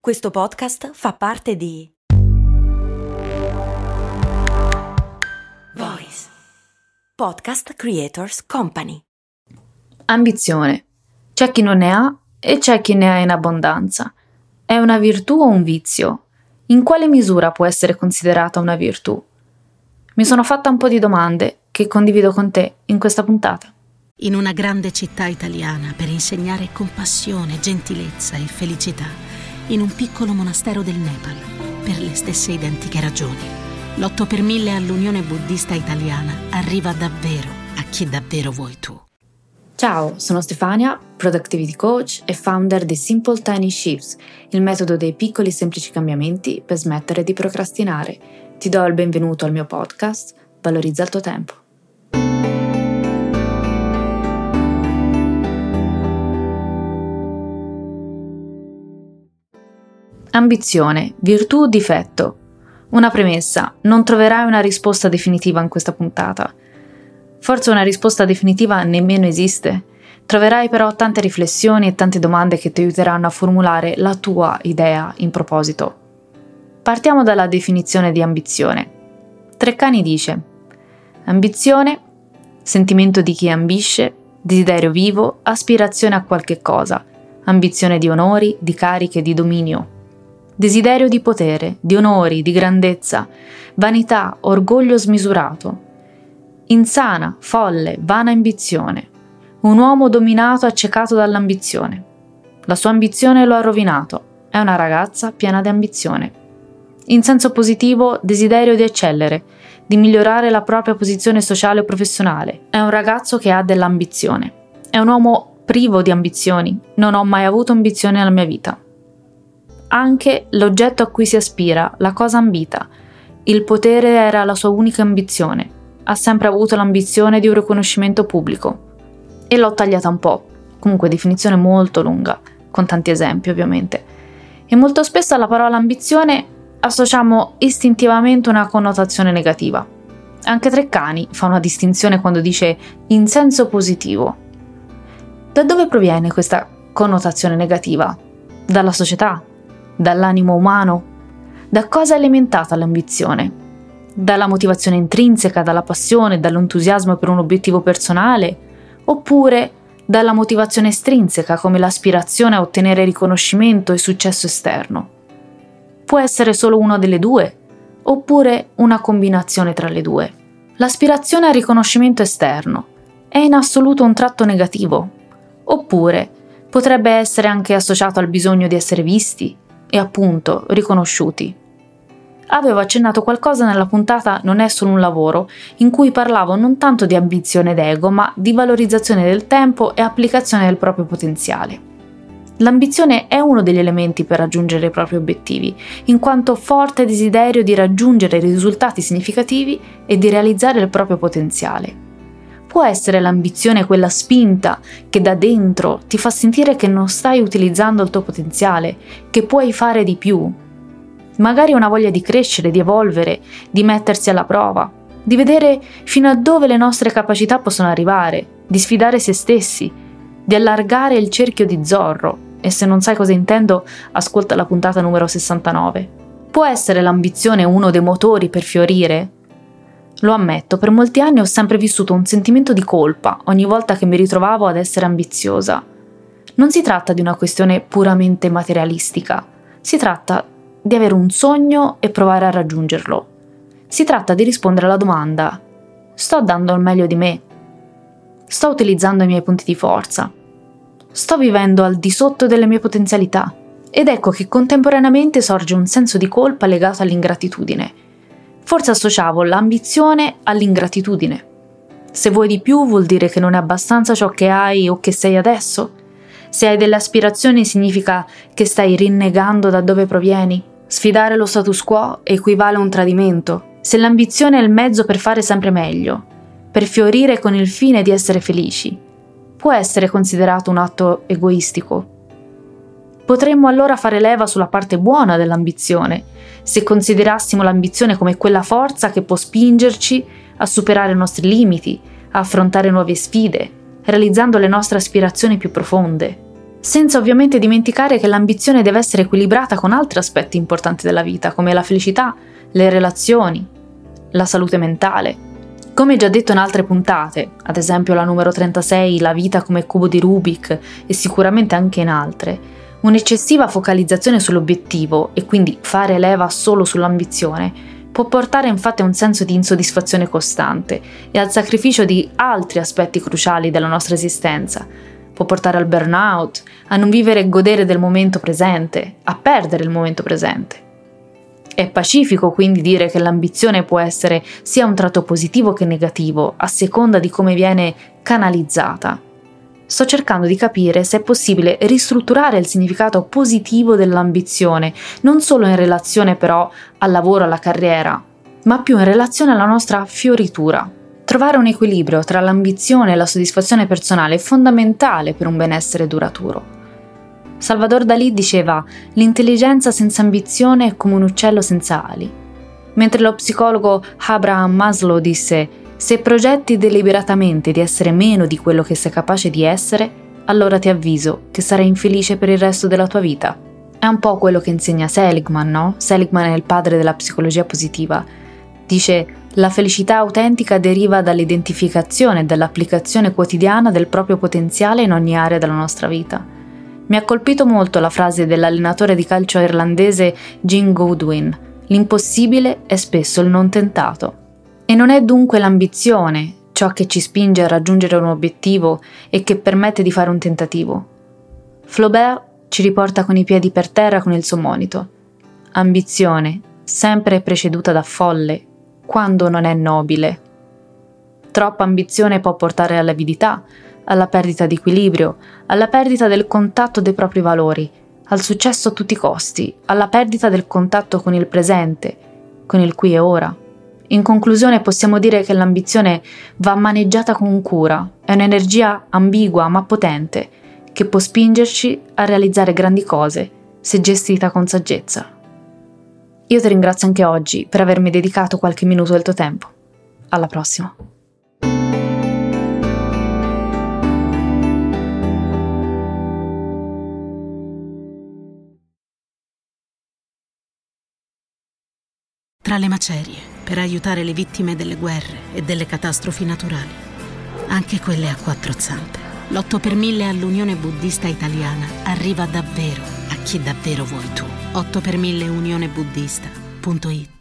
Questo podcast fa parte di Voice Podcast Creators Company. Ambizione. C'è chi non ne ha e c'è chi ne ha in abbondanza. È una virtù o un vizio? In quale misura può essere considerata una virtù? Mi sono fatta un po' di domande che condivido con te in questa puntata. In una grande città italiana, per insegnare compassione, gentilezza e felicità, in un piccolo monastero del Nepal, per le stesse identiche ragioni, l'8 per 1000 all'Unione Buddista Italiana arriva davvero a chi davvero vuoi tu. Ciao, sono Stefania, Productivity Coach e founder di Simple Tiny Shifts, il metodo dei piccoli semplici cambiamenti per smettere di procrastinare. Ti do il benvenuto al mio podcast, Valorizza il tuo tempo. Ambizione, virtù o difetto? Una premessa, non troverai una risposta definitiva in questa puntata. Forse una risposta definitiva nemmeno esiste. Troverai però tante riflessioni e tante domande che ti aiuteranno a formulare la tua idea in proposito. Partiamo dalla definizione di ambizione. Treccani dice: ambizione, sentimento di chi ambisce, desiderio vivo, aspirazione a qualche cosa, ambizione di onori, di cariche, di dominio. Desiderio di potere, di onori, di grandezza, vanità, orgoglio smisurato. Insana, folle, vana ambizione. Un uomo dominato, accecato dall'ambizione. La sua ambizione lo ha rovinato. È una ragazza piena di ambizione. In senso positivo, desiderio di eccellere, di migliorare la propria posizione sociale o professionale. È un ragazzo che ha dell'ambizione. È un uomo privo di ambizioni. Non ho mai avuto ambizioni nella mia vita. Anche l'oggetto a cui si aspira, la cosa ambita. Il potere era la sua unica ambizione. Ha sempre avuto l'ambizione di un riconoscimento pubblico. E l'ho tagliata un po', comunque definizione molto lunga, con tanti esempi ovviamente. E molto spesso alla parola ambizione associamo istintivamente una connotazione negativa. Anche Treccani fa una distinzione quando dice in senso positivo. Da dove proviene questa connotazione negativa? Dalla società? Dall'animo umano? Da cosa è alimentata l'ambizione? Dalla motivazione intrinseca, dalla passione, dall'entusiasmo per un obiettivo personale? Oppure dalla motivazione estrinseca, come l'aspirazione a ottenere riconoscimento e successo esterno? Può essere solo una delle due, oppure una combinazione tra le due. L'aspirazione al riconoscimento esterno è in assoluto un tratto negativo, oppure potrebbe essere anche associato al bisogno di essere visti e appunto riconosciuti. Avevo accennato qualcosa nella puntata Non è solo un lavoro, in cui parlavo non tanto di ambizione d'ego, ma di valorizzazione del tempo e applicazione del proprio potenziale. L'ambizione è uno degli elementi per raggiungere i propri obiettivi, in quanto forte desiderio di raggiungere risultati significativi e di realizzare il proprio potenziale. Può essere l'ambizione quella spinta che da dentro ti fa sentire che non stai utilizzando il tuo potenziale, che puoi fare di più. Magari una voglia di crescere, di evolvere, di mettersi alla prova, di vedere fino a dove le nostre capacità possono arrivare, di sfidare se stessi, di allargare il cerchio di Zorro. E se non sai cosa intendo, ascolta la puntata numero 69. Può essere l'ambizione uno dei motori per fiorire? Lo ammetto, per molti anni ho sempre vissuto un sentimento di colpa ogni volta che mi ritrovavo ad essere ambiziosa. Non si tratta di una questione puramente materialistica, si tratta di avere un sogno e provare a raggiungerlo. Si tratta di rispondere alla domanda: sto dando il meglio di me? Sto utilizzando i miei punti di forza? Sto vivendo al di sotto delle mie potenzialità? Ed ecco che contemporaneamente sorge un senso di colpa legato all'ingratitudine. Forse associavo l'ambizione all'ingratitudine. Se vuoi di più vuol dire che non è abbastanza ciò che hai o che sei adesso? Se hai delle aspirazioni significa che stai rinnegando da dove provieni? Sfidare lo status quo equivale a un tradimento. Se l'ambizione è il mezzo per fare sempre meglio, per fiorire con il fine di essere felici, può essere considerato un atto egoistico. Potremmo allora fare leva sulla parte buona dell'ambizione, se considerassimo l'ambizione come quella forza che può spingerci a superare i nostri limiti, a affrontare nuove sfide, realizzando le nostre aspirazioni più profonde. senza ovviamente dimenticare che l'ambizione deve essere equilibrata con altri aspetti importanti della vita, come la felicità, le relazioni, la salute mentale. Come già detto in altre puntate, ad esempio la numero 36, la vita come cubo di Rubik, e sicuramente anche in altre, un'eccessiva focalizzazione sull'obiettivo e quindi fare leva solo sull'ambizione può portare infatti a un senso di insoddisfazione costante e al sacrificio di altri aspetti cruciali della nostra esistenza. Può portare al burnout, a non vivere e godere del momento presente, a perdere il momento presente. È pacifico quindi dire che l'ambizione può essere sia un tratto positivo che negativo, a seconda di come viene canalizzata. Sto cercando di capire se è possibile ristrutturare il significato positivo dell'ambizione, non solo in relazione però al lavoro, alla carriera, ma più in relazione alla nostra fioritura. Trovare un equilibrio tra l'ambizione e la soddisfazione personale è fondamentale per un benessere duraturo. Salvador Dalì diceva: l'intelligenza senza ambizione è come un uccello senza ali. Mentre lo psicologo Abraham Maslow disse: se progetti deliberatamente di essere meno di quello che sei capace di essere, allora ti avviso che sarai infelice per il resto della tua vita. È un po' quello che insegna Seligman, no? Seligman è il padre della psicologia positiva. Dice: la felicità autentica deriva dall'identificazione e dall'applicazione quotidiana del proprio potenziale in ogni area della nostra vita. Mi ha colpito molto la frase dell'allenatore di calcio irlandese Jim Goodwin: l'impossibile è spesso il non tentato. E non è dunque l'ambizione ciò che ci spinge a raggiungere un obiettivo e che permette di fare un tentativo. Flaubert ci riporta con i piedi per terra con il suo monito: ambizione sempre è preceduta da folle quando non è nobile. Troppa ambizione può portare all'avidità, alla perdita di equilibrio, alla perdita del contatto dei propri valori, al successo a tutti i costi, alla perdita del contatto con il presente, con il qui e ora. In conclusione possiamo dire che l'ambizione va maneggiata con cura, è un'energia ambigua ma potente, che può spingerci a realizzare grandi cose se gestita con saggezza. Io ti ringrazio anche oggi per avermi dedicato qualche minuto del tuo tempo. Alla prossima. Tra le macerie, per aiutare le vittime delle guerre e delle catastrofi naturali, anche quelle a quattro zampe, l'8 per 1000 all'Unione Buddista Italiana arriva davvero a chi davvero vuoi tu. 8 per 1000 unionebuddista.it